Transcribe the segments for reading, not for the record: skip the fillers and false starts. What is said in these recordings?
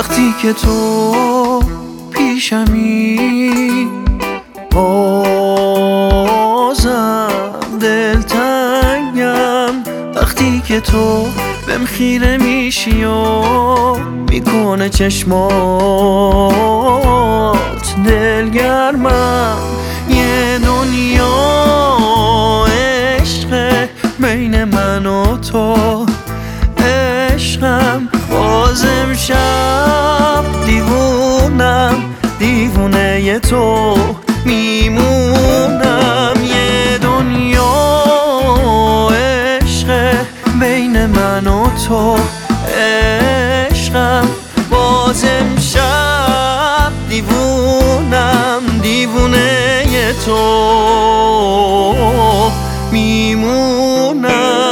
وقتی که تو پیشمی بازم دلتنگم، وقتی که تو بهم خیره میشی و میکنه چشمات دلگرمم. یه دنیا عشقه بین من و تو، عشقم باز امشب دیوونم، دیوونه تو میمونم. یه دنیا عشقه بین من و تو، عشقم باز امشب دیوونم، دیوونه تو میمونم.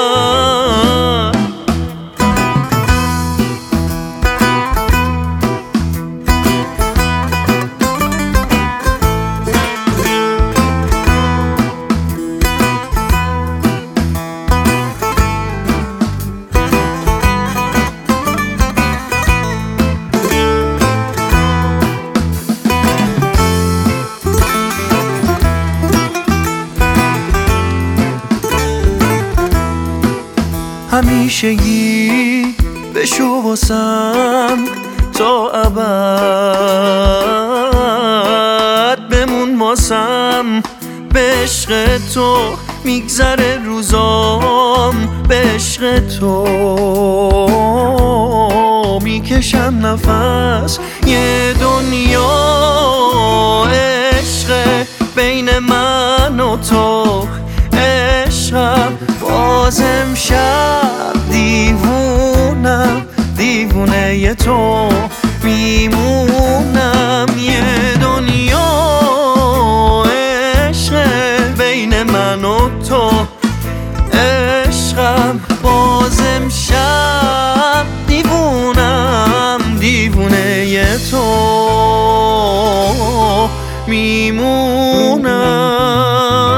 همیشگی بشو واسم تا ابد، بمون واسم به عشق تو، میگذره روزام به عشق تو، میکشم نفس. یه دنیا عشق بین من و تو، عشقم باز امشب دیوونم، دیوونه تو میمونم. یه دنیا عشق بین من و تو، عشقم باز امشب دیوونم، دیوونه تو میمونم.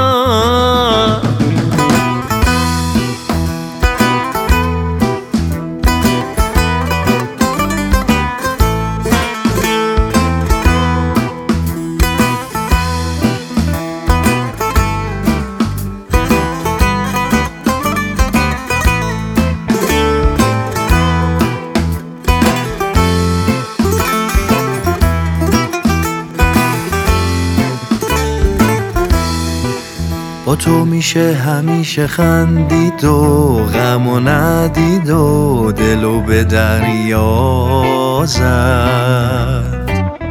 با تو میشه همیشه خندید و غم و ندید و دلو به دریا زد.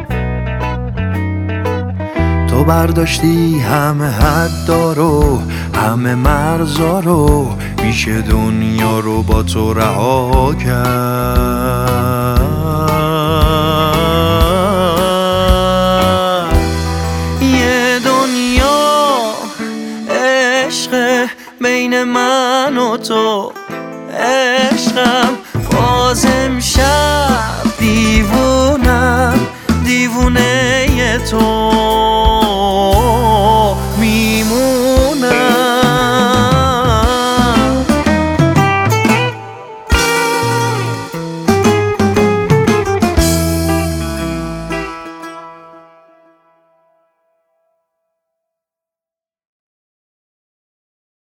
تو برداشتی همه حدا رو، همه مرزا رو، میشه دنیا رو با تو رها کرد. یه دنیا عشق بین من و تو، عشقم باز امشب دیوونم، دیوونه تو